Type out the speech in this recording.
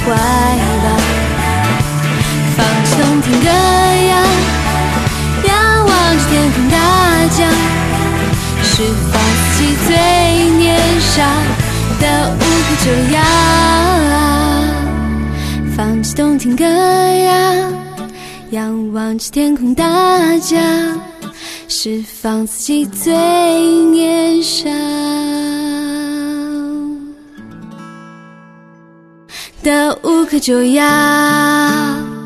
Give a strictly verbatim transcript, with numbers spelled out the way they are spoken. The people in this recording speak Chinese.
怀抱，放起动听歌谣，仰望着天空大叫，释放自己最年少的无可救药。放起动听歌谣，仰望着天空大叫，释放自己最年少的无可救药。